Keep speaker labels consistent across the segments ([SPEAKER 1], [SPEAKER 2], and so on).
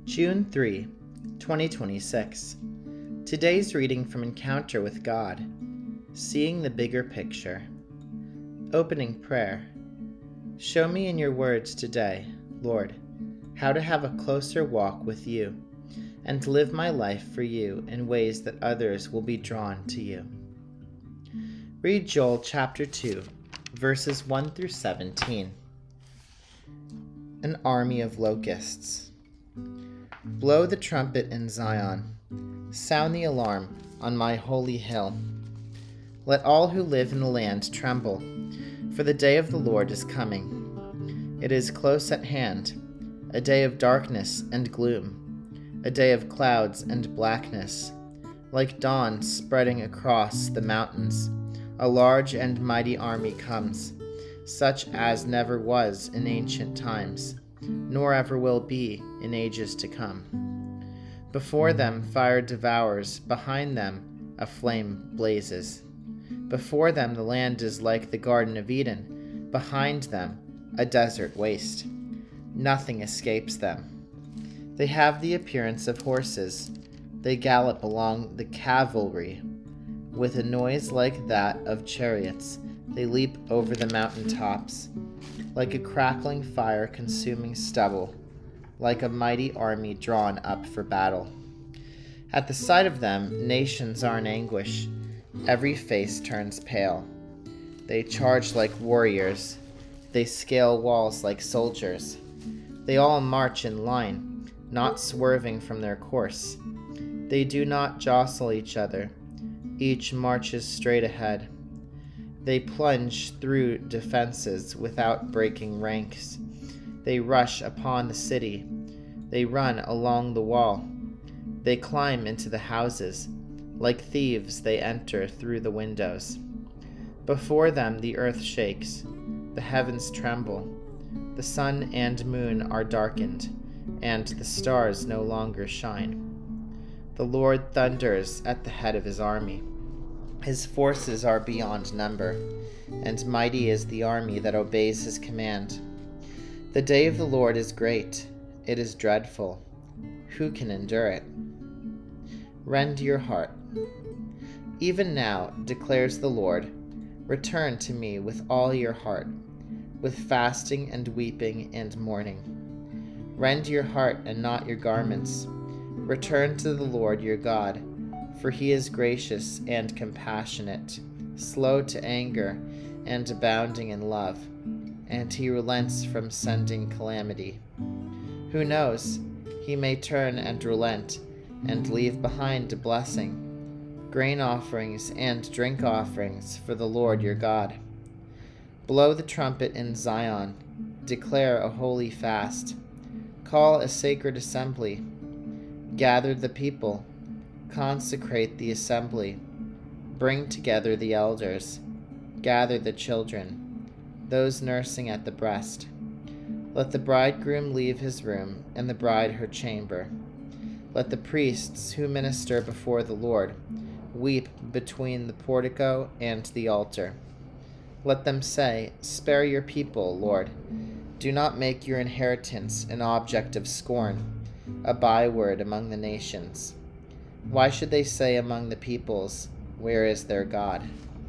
[SPEAKER 1] June 3, 2026. Today's reading from Encounter with God, Seeing the Bigger Picture. Opening prayer. Show me in your words today, Lord, how to have a closer walk with you and to live my life for you in ways that others will be drawn to you. Read Joel chapter 2, verses 1 through 17. An army of locusts. Blow the trumpet in Zion. Sound the alarm on my holy hill. Let all who live in the land tremble, for the day of the Lord is coming. It is close at hand, a day of darkness and gloom, a day of clouds and blackness. Like dawn spreading across the mountains, a large and mighty army comes, such as never was in ancient times, nor ever will be in ages to come. Before them fire devours, behind them a flame blazes. Before them the land is like the Garden of Eden, behind them a desert waste. Nothing escapes them. They have the appearance of horses. They gallop along the cavalry. With a noise like that of chariots, they leap over the mountain tops, like a crackling fire consuming stubble, like a mighty army drawn up for battle. At the sight of them, nations are in anguish. Every face turns pale. They charge like warriors. They scale walls like soldiers. They all march in line, not swerving from their course. They do not jostle each other. Each marches straight ahead. They plunge through defenses without breaking ranks. They rush upon the city. They run along the wall. They climb into the houses. Like thieves, they enter through the windows. Before them the earth shakes. The heavens tremble. The sun and moon are darkened, and the stars no longer shine. The Lord thunders at the head of his army. His forces are beyond number, and mighty is the army that obeys his command. The day of the Lord is great. It is dreadful. Who can endure it? Rend your heart. Even now, declares the Lord, return to me with all your heart, with fasting and weeping and mourning. Rend your heart and not your garments. Return to the Lord your God, for he is gracious and compassionate, slow to anger and abounding in love, and he relents from sending calamity. Who knows? He may turn and relent and leave behind a blessing, grain offerings and drink offerings for the Lord your God. Blow the trumpet in Zion, declare a holy fast, call a sacred assembly, gather the people, consecrate the assembly, bring together the elders, gather the children, those nursing at the breast. Let the bridegroom leave his room, and the bride her chamber. Let the priests who minister before the Lord weep between the portico and the altar. Let them say, spare your people, Lord. Do not make your inheritance an object of scorn, a byword among the nations. Why should they say among the peoples, where is their God?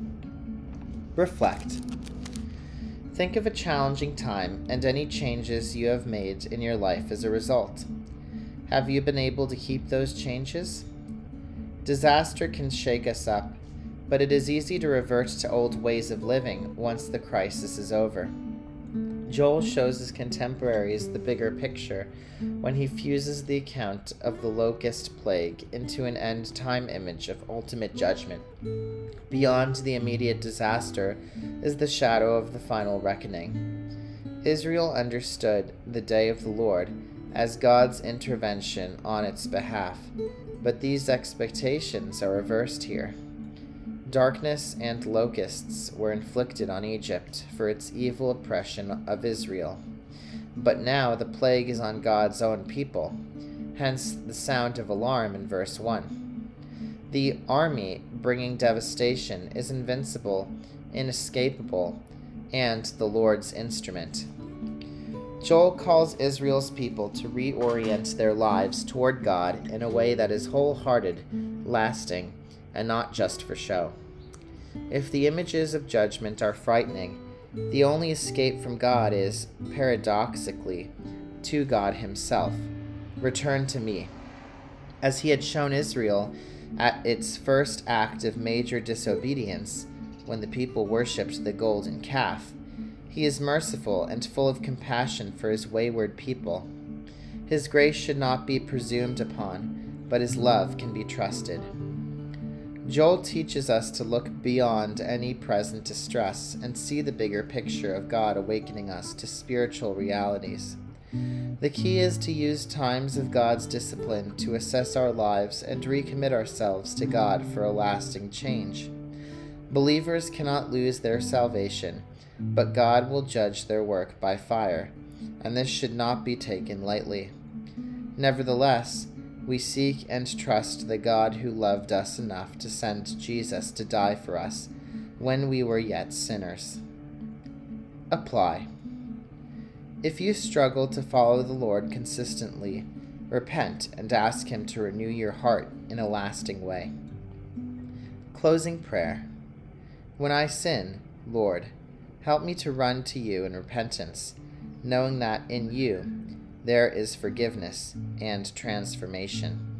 [SPEAKER 1] Reflect. Think of a challenging time and any changes you have made in your life as a result. Have you been able to keep those changes? Disaster can shake us up, but it is easy to revert to old ways of living once the crisis is over. Joel shows his contemporaries the bigger picture when he fuses the account of the locust plague into an end-time image of ultimate judgment. Beyond the immediate disaster is the shadow of the final reckoning. Israel understood the day of the Lord as God's intervention on its behalf, but these expectations are reversed here. Darkness and locusts were inflicted on Egypt for its evil oppression of Israel. But now the plague is on God's own people, hence the sound of alarm in verse 1. The army bringing devastation is invincible, inescapable, and the Lord's instrument. Joel calls Israel's people to reorient their lives toward God in a way that is wholehearted, lasting, and not just for show. If the images of judgment are frightening, the only escape from God is, paradoxically, to God himself. Return to me. As he had shown Israel at its first act of major disobedience, when the people worshipped the golden calf, he is merciful and full of compassion for his wayward people. His grace should not be presumed upon, but his love can be trusted. Joel teaches us to look beyond any present distress and see the bigger picture of God awakening us to spiritual realities. The key is to use times of God's discipline to assess our lives and recommit ourselves to God for a lasting change. Believers cannot lose their salvation, but God will judge their work by fire, and this should not be taken lightly. Nevertheless, we seek and trust the God who loved us enough to send Jesus to die for us when we were yet sinners. Apply. If you struggle to follow the Lord consistently, repent and ask him to renew your heart in a lasting way. Closing prayer. When I sin, Lord, help me to run to you in repentance, knowing that in you there is forgiveness and transformation.